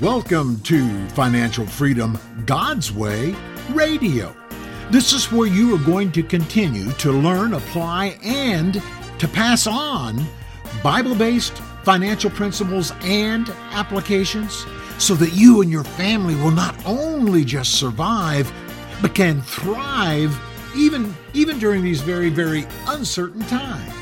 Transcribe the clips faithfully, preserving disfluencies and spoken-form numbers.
Welcome to Financial Freedom God's Way Radio. This is where you are going to continue to learn, apply, and to pass on Bible-based financial principles and applications so that you and your family will not only just survive, but can thrive even, even during these very, very uncertain times.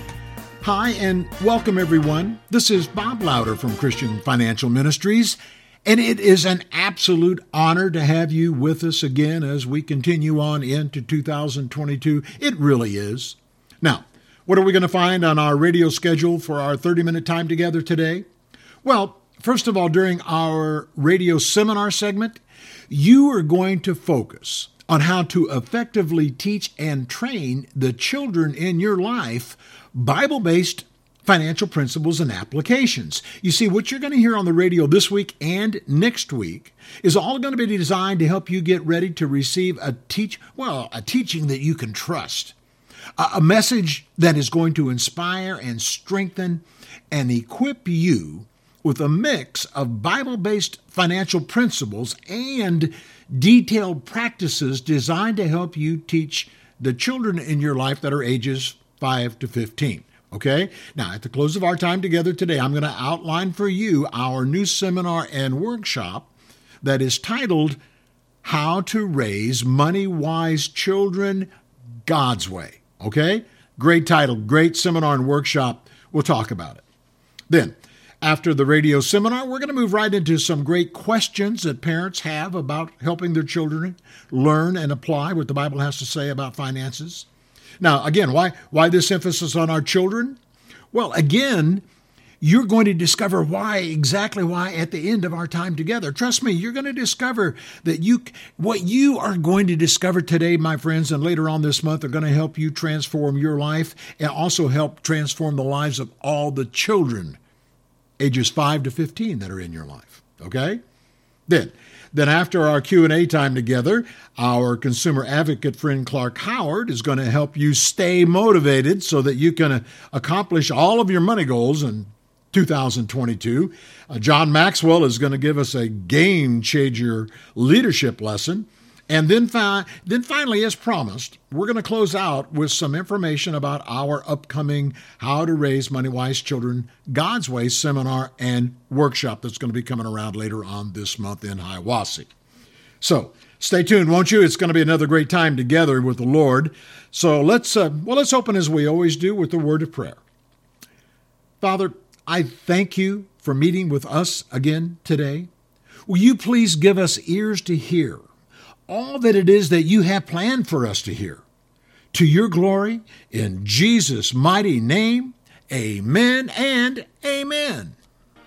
Hi, and welcome everyone. This is Bob Louder from Christian Financial Ministries, and it is an absolute honor to have you with us again as we continue on into two thousand twenty-two. It really is. Now, what are we going to find on our radio schedule for our thirty-minute time together today? Well, first of all, during our radio seminar segment, you are going to focus on how to effectively teach and train the children in your life Bible-based financial principles and applications. You see, what you're going to hear on the radio this week and next week is all going to be designed to help you get ready to receive a teach, well, a teaching that you can trust, a, a message that is going to inspire and strengthen and equip you with a mix of Bible-based financial principles and detailed practices designed to help you teach the children in your life that are ages five to fifteen. Okay? Now, at the close of our time together today, I'm going to outline for you our new seminar and workshop that is titled How to Raise Money-Wise Children God's Way. Okay? Great title, great seminar and workshop. We'll talk about it. Then, after the radio seminar, we're going to move right into some great questions that parents have about helping their children learn and apply what the Bible has to say about finances. Now, again, why, why this emphasis on our children? Well, again, you're going to discover why, exactly why at the end of our time together. Trust me, you're going to discover that you, what you are going to discover today, my friends, and later on this month are going to help you transform your life and also help transform the lives of all the children ages five to fifteen that are in your life, okay? Then, then after our Q and A time together, our consumer advocate friend Clark Howard is going to help you stay motivated so that you can uh, accomplish all of your money goals in two thousand twenty-two. Uh, John Maxwell is going to give us a game-changer leadership lesson. And then, fi- then finally, as promised, we're going to close out with some information about our upcoming How to Raise Money-Wise Children God's Way seminar and workshop that's going to be coming around later on this month in Hiawassee. So stay tuned, won't you? It's going to be another great time together with the Lord. So let's, uh, well, let's open as we always do with the word of prayer. Father, I thank you for meeting with us again today. Will you please give us ears to hear all that it is that you have planned for us to hear. To your glory, in Jesus' mighty name, amen and amen.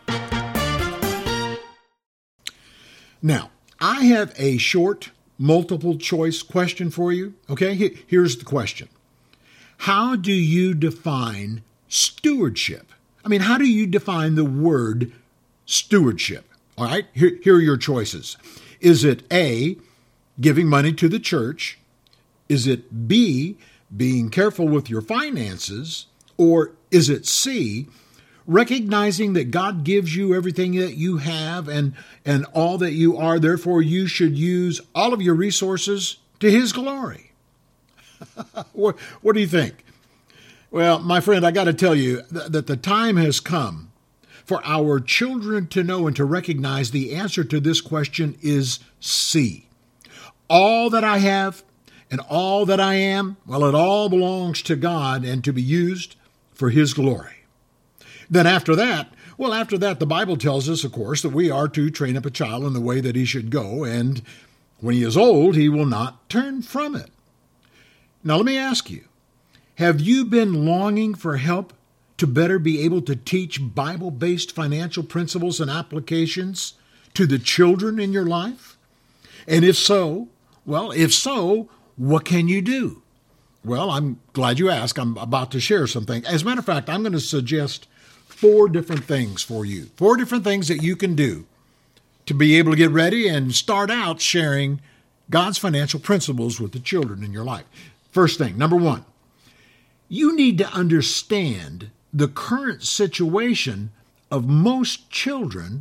Now, I have a short multiple choice question for you. Okay, here's the question. How do you define stewardship? I mean, how do you define the word stewardship? All right, here, here are your choices. Is it A, giving money to the church? Is it B, being careful with your finances? Or is it C, recognizing that God gives you everything that you have and, and all that you are, therefore you should use all of your resources to His glory? what, what do you think? Well, my friend, I got to tell you th- that the time has come for our children to know and to recognize the answer to this question is C. All that I have and all that I am, well, it all belongs to God and to be used for His glory. Then after that, well, after that, the Bible tells us, of course, that we are to train up a child in the way that he should go, and when he is old, he will not turn from it. Now, let me ask you, have you been longing for help to better be able to teach Bible-based financial principles and applications to the children in your life? And if so, Well, if so, what can you do? Well, I'm glad you asked. I'm about to share something. As a matter of fact, I'm going to suggest four different things for you. Four different things that you can do to be able to get ready and start out sharing God's financial principles with the children in your life. First thing, number one, you need to understand the current situation of most children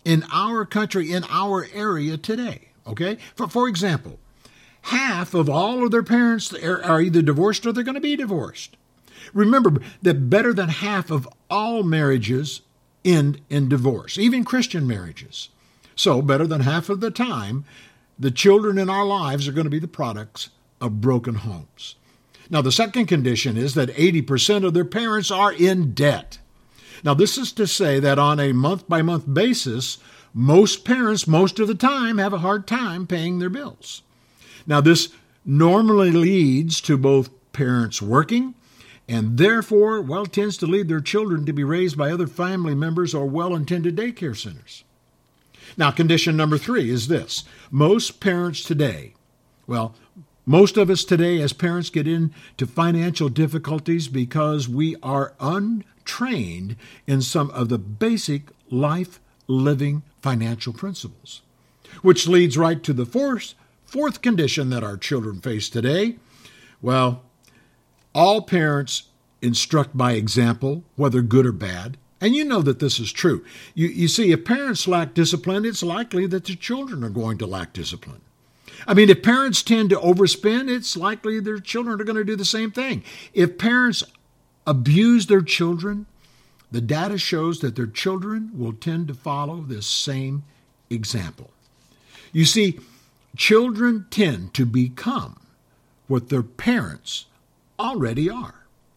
in our country, in our area today. Okay? For, for example, half of all of their parents are, are either divorced or they're going to be divorced. Remember that better than half of all marriages end in divorce, even Christian marriages. So better than half of the time, the children in our lives are going to be the products of broken homes. Now, the second condition is that eighty percent of their parents are in debt. Now, this is to say that on a month-by-month basis, most parents, most of the time, have a hard time paying their bills. Now, this normally leads to both parents working and therefore, well, tends to lead their children to be raised by other family members or well-intended daycare centers. Now, condition number three is this. Most parents today, well, most of us today as parents get into financial difficulties because we are untrained in some of the basic life-living financial principles, which leads right to the fourth, fourth condition that our children face today. Well, all parents instruct by example, whether good or bad. And you know that this is true. You, you see, if parents lack discipline, it's likely that their children are going to lack discipline. I mean, if parents tend to overspend, it's likely their children are going to do the same thing. If parents abuse their children, the data shows that their children will tend to follow this same example. You see, children tend to become what their parents already are.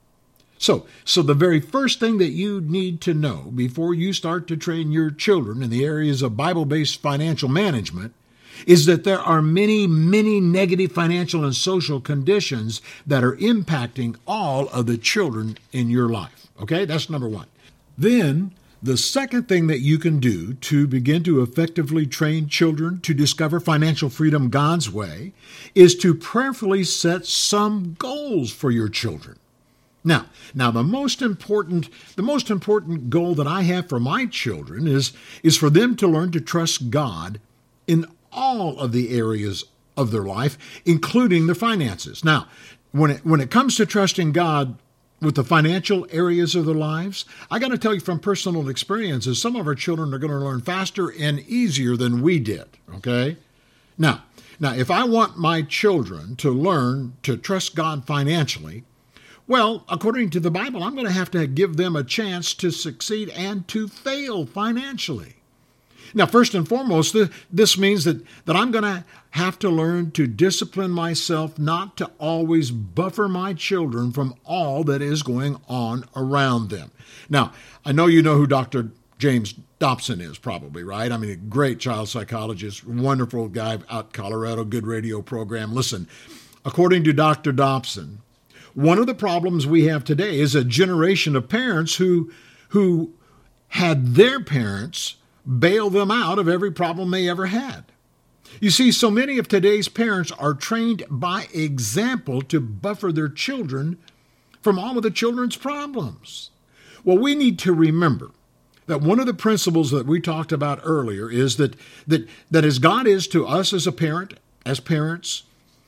So, so the very first thing that you need to know before you start to train your children in the areas of Bible-based financial management is that there are many, many negative financial and social conditions that are impacting all of the children in your life. Okay, that's number one. Then, the second thing that you can do to begin to effectively train children to discover financial freedom God's way is to prayerfully set some goals for your children. Now, now the most important, the most important goal that I have for my children is, is for them to learn to trust God in all of the areas of their life, including their finances. Now, when it, when it comes to trusting God with the financial areas of their lives, I got to tell you from personal experiences, some of our children are going to learn faster and easier than we did, okay? Now, now, if I want my children to learn to trust God financially, well, according to the Bible, I'm going to have to give them a chance to succeed and to fail financially. Now, first and foremost, this means that, that I'm going to have to learn to discipline myself not to always buffer my children from all that is going on around them. Now, I know you know who Doctor James Dobson is probably, right? I mean, a great child psychologist, wonderful guy out in Colorado, good radio program. Listen, according to Doctor Dobson, one of the problems we have today is a generation of parents who, who had their parents bail them out of every problem they ever had. You see, so many of today's parents are trained by example to buffer their children from all of the children's problems. Well, we need to remember that one of the principles that we talked about earlier is that, that, that as God is to us as a parent, as parents,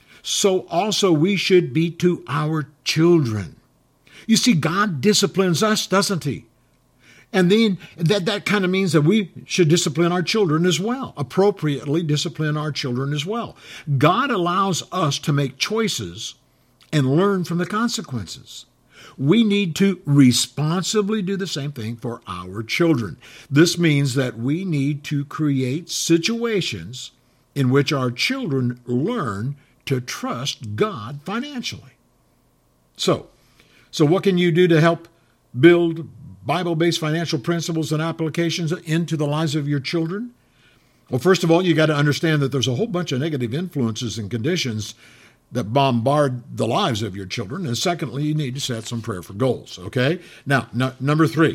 so also we should be to our children. You see, God disciplines us, doesn't he? And then that, that kind of means that we should discipline our children as well, appropriately discipline our children as well. God allows us to make choices and learn from the consequences. We need to responsibly do the same thing for our children. This means that we need to create situations in which our children learn to trust God financially. So, so what can you do to help build Bible-based financial principles and applications into the lives of your children? Well, first of all, you got to understand that there's a whole bunch of negative influences and conditions that bombard the lives of your children. And secondly, you need to set some prayerful goals, okay? Now, no, number three.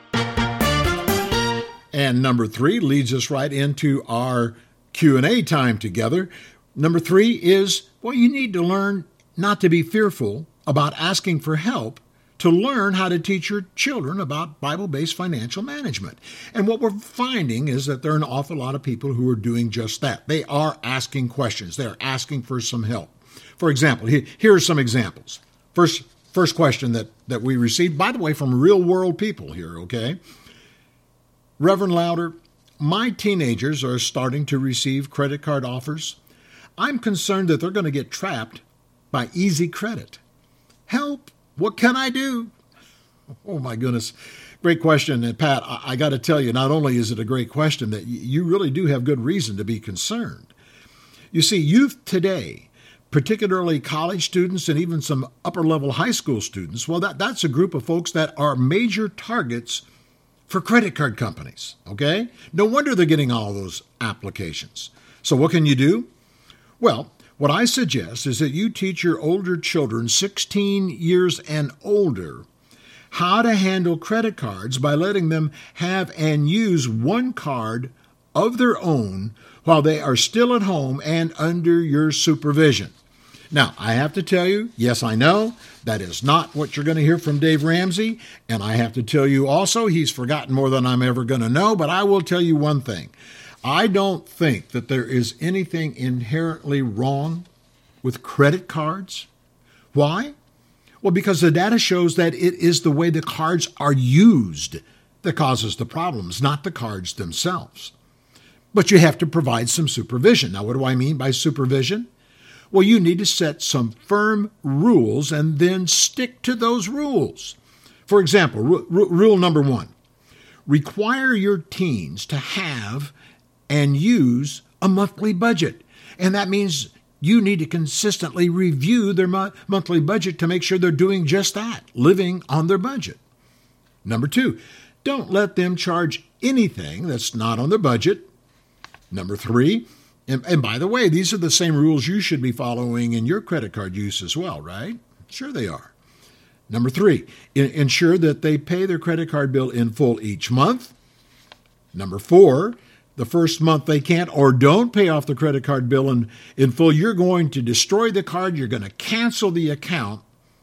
And number three leads us right into our Q and A time together. Number three is, well, you need to learn not to be fearful about asking for help to learn how to teach your children about Bible-based financial management. And what we're finding is that there are an awful lot of people who are doing just that. They are asking questions. They're asking for some help. For example, here are some examples. First, first question that, that we received, by the way, from real-world people here, okay? Reverend Louder, my teenagers are starting to receive credit card offers. I'm concerned that they're going to get trapped by easy credit. Help! What can I do? Oh, my goodness. Great question. And Pat, I, I got to tell you, not only is it a great question, that you really do have good reason to be concerned. You see, youth today, particularly college students and even some upper-level high school students, well, that, that's a group of folks that are major targets for credit card companies, okay? No wonder they're getting all those applications. So what can you do? Well, what I suggest is that you teach your older children, sixteen years and older, how to handle credit cards by letting them have and use one card of their own while they are still at home and under your supervision. Now, I have to tell you, yes, I know, that is not what you're going to hear from Dave Ramsey, and I have to tell you also, he's forgotten more than I'm ever going to know, but I will tell you one thing. I don't think that there is anything inherently wrong with credit cards. Why? Well, because the data shows that it is the way the cards are used that causes the problems, not the cards themselves. But you have to provide some supervision. Now, what do I mean by supervision? Well, you need to set some firm rules and then stick to those rules. For example, r- r- rule number one, require your teens to have and use a monthly budget. And that means you need to consistently review their mo- monthly budget to make sure they're doing just that, living on their budget. Number two, don't let them charge anything that's not on their budget. Number three, and, and by the way, these are the same rules you should be following in your credit card use as well, right? Sure they are. Number three, in, ensure that they pay their credit card bill in full each month. Number four, the first month they can't or don't pay off the credit card bill in, in full, you're going to destroy the card, you're going to cancel the account,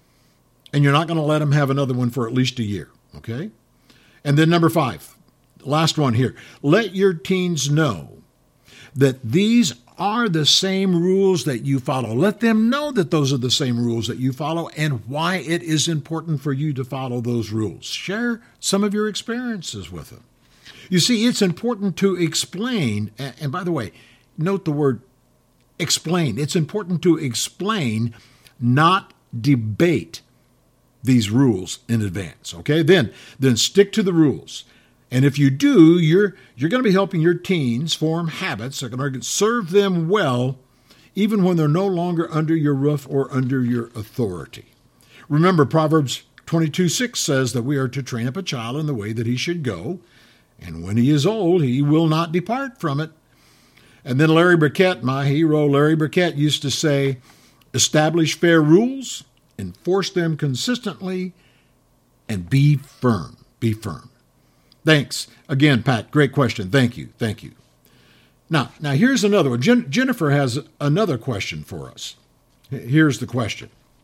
and you're not going to let them have another one for at least a year, okay? And then number five, last one here, let your teens know that these are the same rules that you follow. Let them know that those are the same rules that you follow and why it is important for you to follow those rules. Share some of your experiences with them. You see, it's important to explain, and by the way, note the word explain. It's important to explain, not debate these rules in advance, okay? Then, then stick to the rules. And if you do, you're you're going to be helping your teens form habits that are going to serve them well, even when they're no longer under your roof or under your authority. Remember, Proverbs twenty-two six says that we are to train up a child in the way that he should go, and when he is old, he will not depart from it. And then Larry Burkett, my hero Larry Burkett, used to say, establish fair rules, enforce them consistently, and be firm. Be firm. Thanks. Again, Pat, great question. Thank you. Thank you. Now, now here's another one. Jen- Jennifer has another question for us. Here's the question.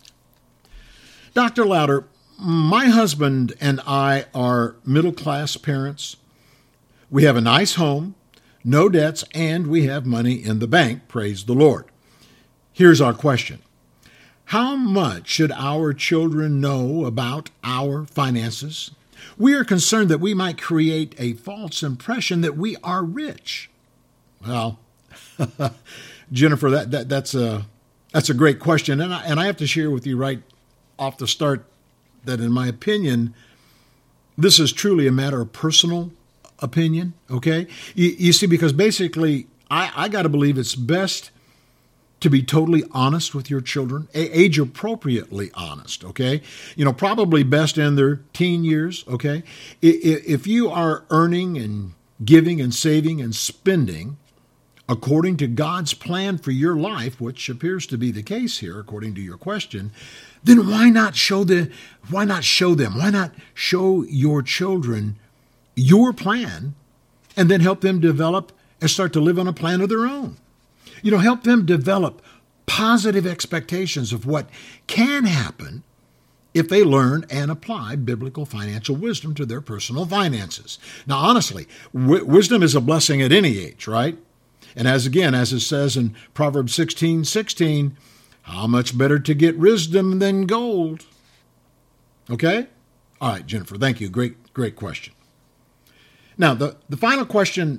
Doctor Louder, my husband and I are middle-class parents. We have a nice home, no debts, and we have money in the bank. Praise the Lord. Here's our question. How much should our children know about our finances? We are concerned that we might create a false impression that we are rich. Well, Jennifer, that, that that's a that's a great question, and I, and I have to share with you right off the start that, in my opinion, this is truly a matter of personal opinion. Okay, you, you see, because basically, I, I got to believe it's best to be totally honest with your children, age appropriately honest, okay? You know, probably best in their teen years, okay? If you are earning and giving and saving and spending according to God's plan for your life, which appears to be the case here, according to your question, then why not show the, why not show them, why not show your children your plan and then help them develop and start to live on a plan of their own? You know, help them develop positive expectations of what can happen if they learn and apply biblical financial wisdom to their personal finances. Now, honestly, w- wisdom is a blessing at any age, right? And as again, as it says in Proverbs sixteen sixteen, how much better to get wisdom than gold? Okay? All right, Jennifer, thank you. Great, great question. Now, the, the final question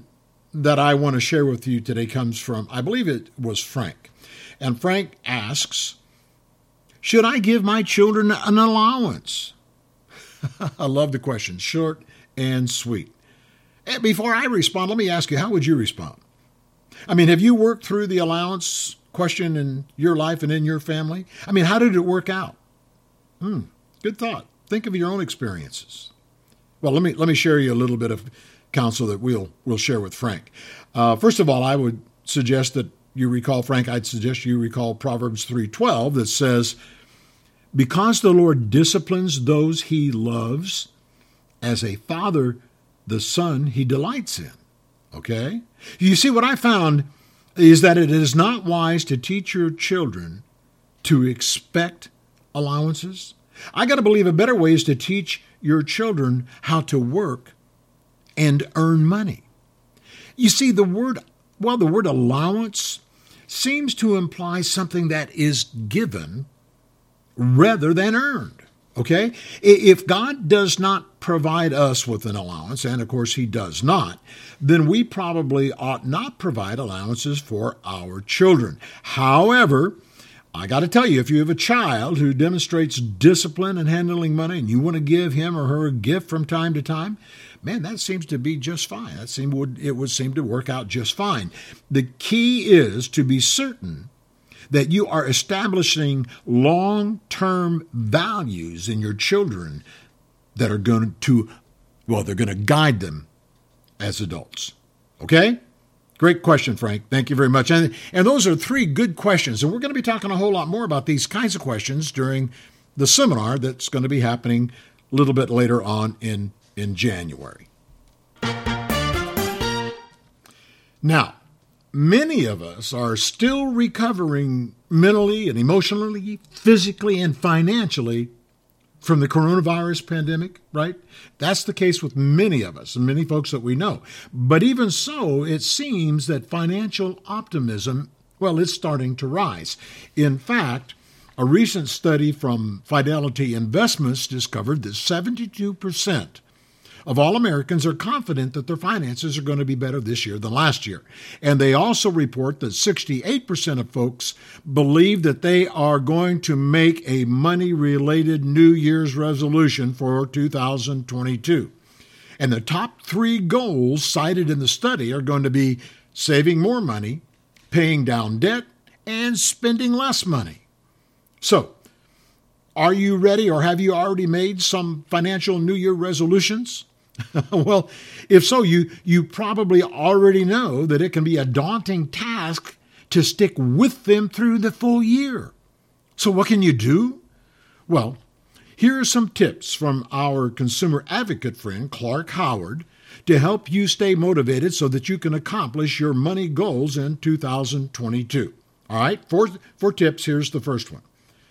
that I want to share with you today comes from, I believe it was Frank. And Frank asks, should I give my children an allowance? I love the question, short and sweet. And before I respond, let me ask you, how would you respond? I mean, have you worked through the allowance question in your life and in your family? I mean, how did it work out? Hmm, good thought. Think of your own experiences. Well, let me let me share you a little bit of counsel that we'll we'll share with Frank. Uh, first of all, I would suggest that you recall, Frank, I'd suggest you recall Proverbs three twelve that says, because the Lord disciplines those he loves, as a father the son he delights in. Okay? You see, what I found is that it is not wise to teach your children to expect allowances. I got to believe a better way is to teach your children how to work and earn money. You see, the word, well, the word allowance seems to imply something that is given rather than earned. Okay? If God does not provide us with an allowance, and of course he does not, then we probably ought not provide allowances for our children. However, I got to tell you, if you have a child who demonstrates discipline in handling money and you want to give him or her a gift from time to time, man, that seems to be just fine. That seem would it would seem to work out just fine. The key is to be certain that you are establishing long-term values in your children that are going to, well, they're going to guide them as adults. Okay? Great question, Frank. Thank you very much. And, and those are three good questions. And we're going to be talking a whole lot more about these kinds of questions during the seminar that's going to be happening a little bit later on in, in January. Now, many of us are still recovering mentally and emotionally, physically and financially from the coronavirus pandemic, right? That's the case with many of us and many folks that we know. But even so, it seems that financial optimism, well, it's starting to rise. In fact, a recent study from Fidelity Investments discovered that seventy-two percent of all Americans are confident that their finances are going to be better this year than last year. And they also report that sixty-eight percent of folks believe that they are going to make a money-related New Year's resolution for two thousand twenty-two. And the top three goals cited in the study are going to be saving more money, paying down debt, and spending less money. So, are you ready, or have you already made some financial New Year resolutions? Well, if so, you, you probably already know that it can be a daunting task to stick with them through the full year. So what can you do? Well, here are some tips from our consumer advocate friend, Clark Howard, to help you stay motivated so that you can accomplish your money goals in two thousand twenty-two. All right, four, four tips. Here's the first one.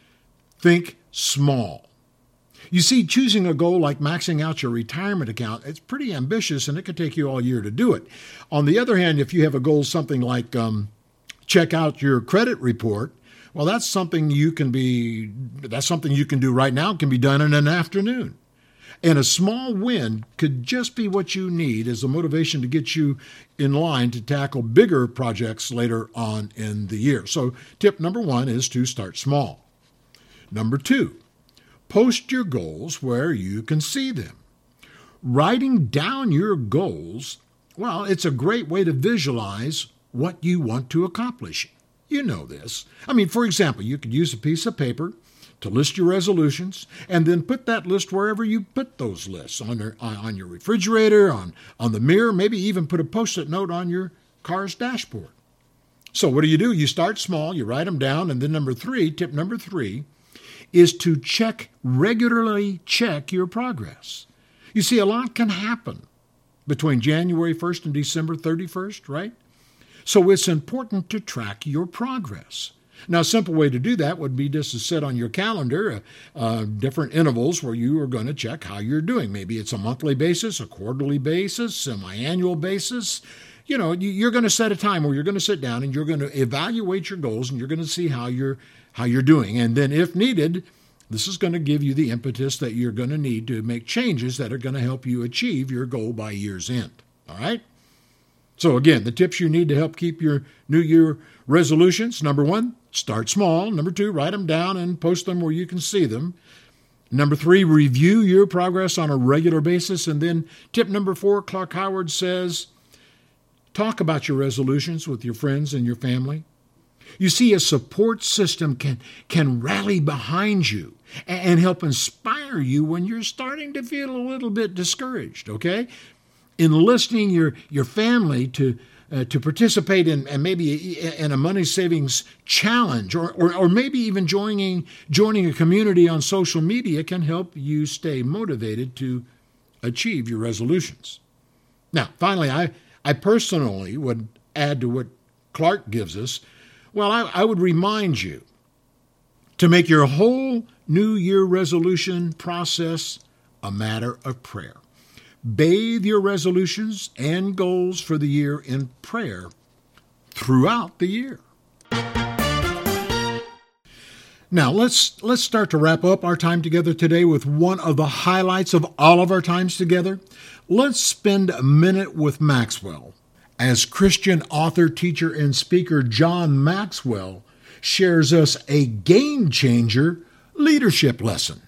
Think small. You see, choosing a goal like maxing out your retirement account, it's pretty ambitious and it could take you all year to do it. On the other hand, if you have a goal, something like um, check out your credit report, well, that's something you can be, that's something you can do right now. It can be done in an afternoon. And a small win could just be what you need as a motivation to get you in line to tackle bigger projects later on in the year. So tip number one is to start small. Number two, post your goals where you can see them. Writing down your goals, well, it's a great way to visualize what you want to accomplish. You know this. I mean, for example, you could use a piece of paper to list your resolutions and then put that list wherever you put those lists, on your, on your refrigerator, on, on the mirror, maybe even put a Post-it note on your car's dashboard. So what do you do? You start small, you write them down, and then number three, tip number three, is to check, regularly check your progress. You see, a lot can happen between January first and December thirty-first, right? So it's important to track your progress. Now, a simple way to do that would be just to set on your calendar uh, uh, different intervals where you are going to check how you're doing. Maybe it's a monthly basis, a quarterly basis, semi-annual basis. You know, you're going to set a time where you're going to sit down and you're going to evaluate your goals and you're going to see how you're how you're doing. And then if needed, this is going to give you the impetus that you're going to need to make changes that are going to help you achieve your goal by year's end. All right? So again, the tips you need to help keep your New Year resolutions. Number one, start small. Number two, write them down and post them where you can see them. Number three, review your progress on a regular basis. And then tip number four, Clark Howard says, talk about your resolutions with your friends and your family. You see, a support system can, can rally behind you and help inspire you when you're starting to feel a little bit discouraged, okay? Enlisting your, your family to uh, to participate in and maybe in a money savings challenge, or, or or maybe even joining joining a community on social media can help you stay motivated to achieve your resolutions. Now, finally, I, I personally would add to what Clark gives us. Well, I, I would remind you to make your whole New Year resolution process a matter of prayer. Bathe your resolutions and goals for the year in prayer throughout the year. Now, let's let's start to wrap up our time together today with one of the highlights of all of our times together. Let's spend a minute with Maxwell as Christian author, teacher, and speaker John Maxwell shares us a game-changer leadership lesson.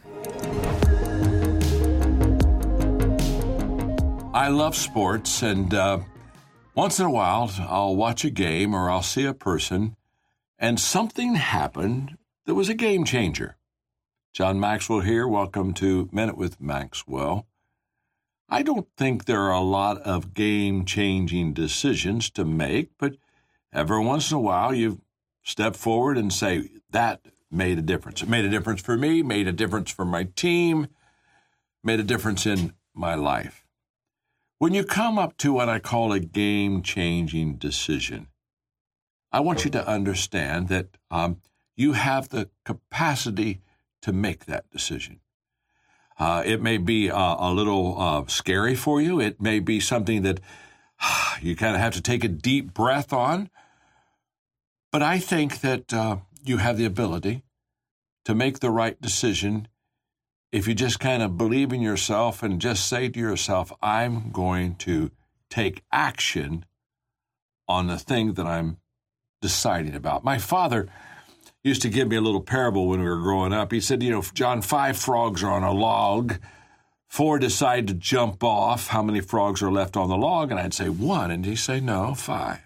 I love sports, and uh, once in a while I'll watch a game or I'll see a person, and something happened that was a game changer. John Maxwell here. Welcome to Minute with Maxwell. I don't think there are a lot of game-changing decisions to make, but every once in a while you step forward and say, that made a difference. It made a difference for me, made a difference for my team, made a difference in my life. When you come up to what I call a game-changing decision, I want you to understand that um, you have the capacity to make that decision. Uh, it may be uh, a little uh, scary for you. It may be something that uh, you kind of have to take a deep breath on. But I think that uh, you have the ability to make the right decision if you just kind of believe in yourself and just say to yourself, I'm going to take action on the thing that I'm deciding about. My father used to give me a little parable when we were growing up. He said, you know, John, five frogs are on a log. Four decide to jump off. How many frogs are left on the log? And I'd say one. And he'd say, no, five.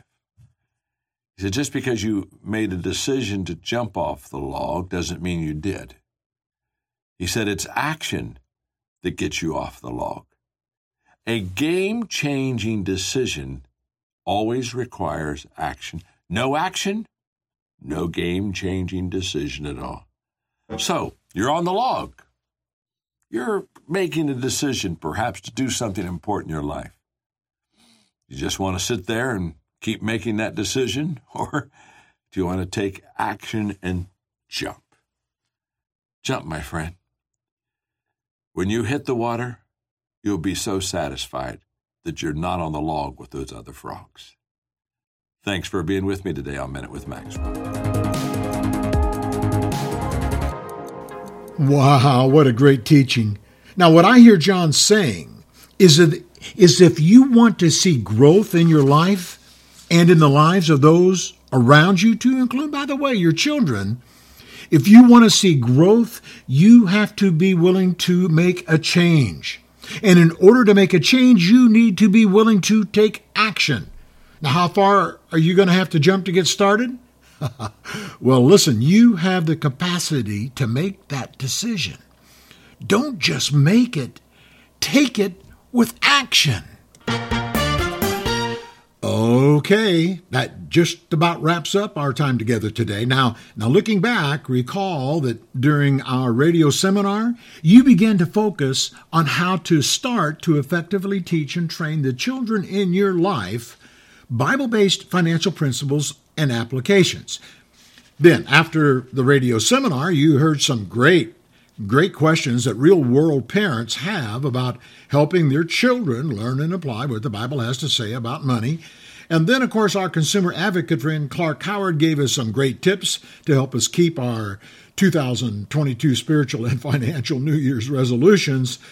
He said, just because you made a decision to jump off the log doesn't mean you did. He said, it's action that gets you off the log. A game-changing decision always requires action. No action, no game-changing decision at all. So, you're on the log. You're making a decision, perhaps, to do something important in your life. You just want to sit there and keep making that decision, or do you want to take action and jump? Jump, my friend. When you hit the water, you'll be so satisfied that you're not on the log with those other frogs. Thanks for being with me today on Minute with Maxwell. Wow, what a great teaching. Now, what I hear John saying is that is if you want to see growth in your life and in the lives of those around you, to include, by the way, your children, if you want to see growth, you have to be willing to make a change. And in order to make a change, you need to be willing to take action. Now, how far are you going to have to jump to get started? Well, listen, you have the capacity to make that decision. Don't just make it. Take it with action. Okay, that just about wraps up our time together today. Now, now looking back, recall that during our radio seminar, you began to focus on how to start to effectively teach and train the children in your life Bible-based financial principles and applications. Then, after the radio seminar, you heard some great, great questions that real-world parents have about helping their children learn and apply what the Bible has to say about money. And then, of course, our consumer advocate friend Clark Howard gave us some great tips to help us keep our two thousand twenty-two spiritual and financial New Year's resolutions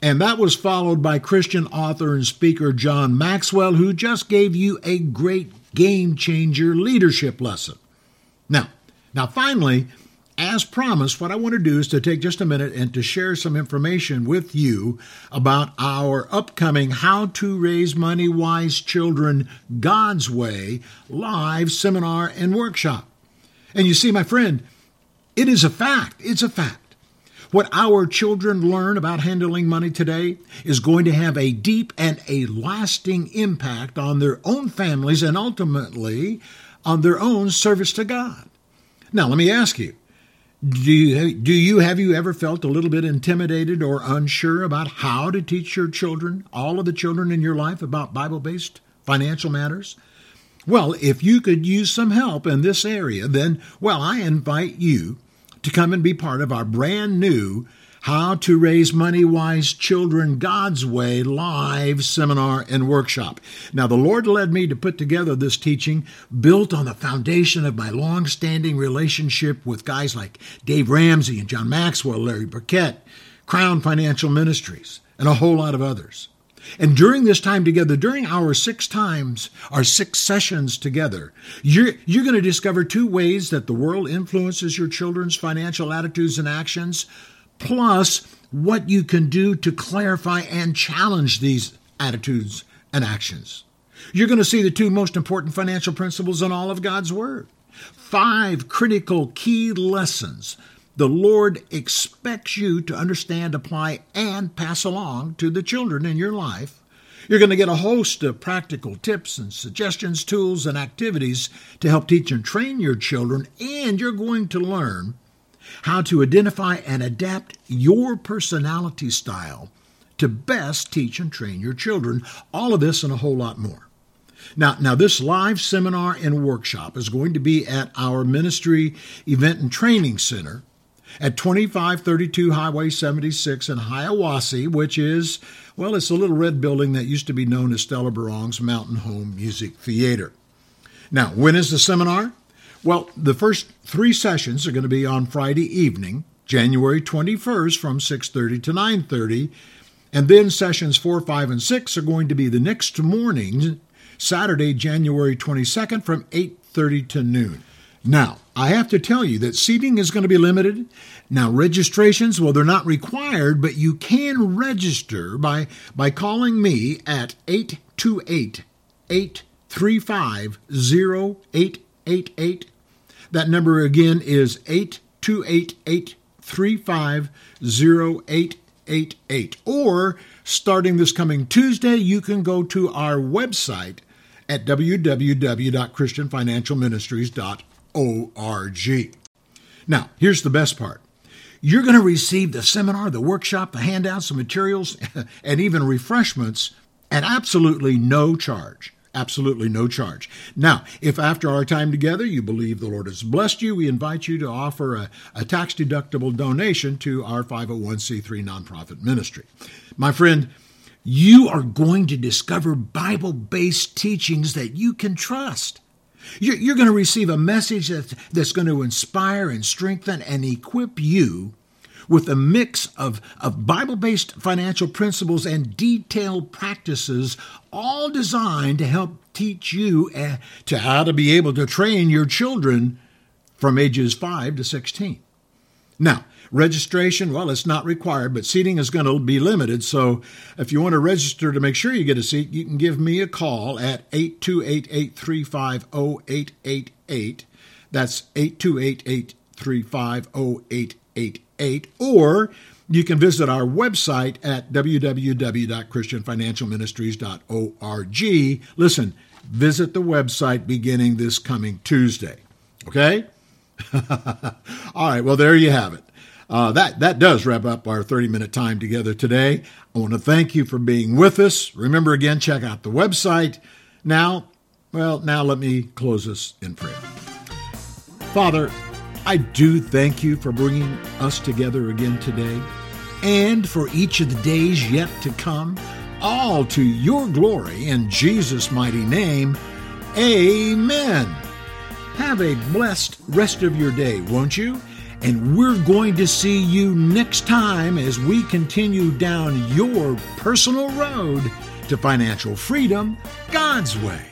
And that was followed by Christian author and speaker John Maxwell, who just gave you a great game-changer leadership lesson. Now, now finally, as promised, what I want to do is to take just a minute and to share some information with you about our upcoming How to Raise Money Wise Children God's Way live seminar and workshop. And you see, my friend, it is a fact. It's a fact. What our children learn about handling money today is going to have a deep and a lasting impact on their own families and ultimately on their own service to God. Now, let me ask you, do you, do you have you ever felt a little bit intimidated or unsure about how to teach your children, all of the children in your life, about Bible-based financial matters? Well, if you could use some help in this area, then, well, I invite you to come and be part of our brand new How to Raise Money Wise Children God's Way live seminar and workshop. Now, the Lord led me to put together this teaching built on the foundation of my long-standing relationship with guys like Dave Ramsey and John Maxwell, Larry Burkett, Crown Financial Ministries, and a whole lot of others. And during this time together, during our six times, our six sessions together, you're, you're going to discover two ways that the world influences your children's financial attitudes and actions, plus what you can do to clarify and challenge these attitudes and actions. You're going to see the two most important financial principles in all of God's Word. Five critical key lessons the Lord expects you to understand, apply, and pass along to the children in your life. You're going to get a host of practical tips and suggestions, tools, and activities to help teach and train your children, and you're going to learn how to identify and adapt your personality style to best teach and train your children. All of this and a whole lot more. Now, now this live seminar and workshop is going to be at our ministry event and training center at twenty-five thirty-two Highway seventy-six in Hiawassee, which is, well, it's a little red building that used to be known as Stella Barong's Mountain Home Music Theater. Now, when is the seminar? Well, the first three sessions are going to be on Friday evening, January twenty-first from six thirty to nine thirty, and then sessions four, five, and six are going to be the next morning, Saturday, January twenty-second from eight thirty to noon. Now, I have to tell you that seating is going to be limited. Now, registrations, well, they're not required, but you can register by, by calling me at eight two eight, eight three five, zero eight eight eight. That number again is eight two eight, eight three five, zero eight eight eight. Or, starting this coming Tuesday, you can go to our website at w w w dot christian financial ministries dot org. Now, here's the best part. You're going to receive the seminar, the workshop, the handouts, the materials, and even refreshments at absolutely no charge. Absolutely no charge. Now, if after our time together you believe the Lord has blessed you, we invite you to offer a, a tax-deductible donation to our five oh one c three nonprofit ministry. My friend, you are going to discover Bible-based teachings that you can trust. You're, you're going to receive a message that's, that's going to inspire and strengthen and equip you with a mix of, of Bible-based financial principles and detailed practices, all designed to help teach you uh, to how to be able to train your children from ages five to sixteen. Now, registration, well, it's not required, but seating is going to be limited. So if you want to register to make sure you get a seat, you can give me a call at eight two eight, eight three five, zero eight eight eight. That's eight two eight, eight three five, zero eight eight eight. Or you can visit our website at w w w dot christian financial ministries dot org. Listen, visit the website beginning this coming Tuesday. Okay? All right, well, there you have it. Uh, that, that does wrap up our thirty-minute time together today. I want to thank you for being with us. Remember, again, check out the website. Now, well, now let me close us in prayer. Father, I do thank you for bringing us together again today and for each of the days yet to come, all to your glory in Jesus' mighty name. Amen. Have a blessed rest of your day, won't you? And we're going to see you next time as we continue down your personal road to financial freedom God's way.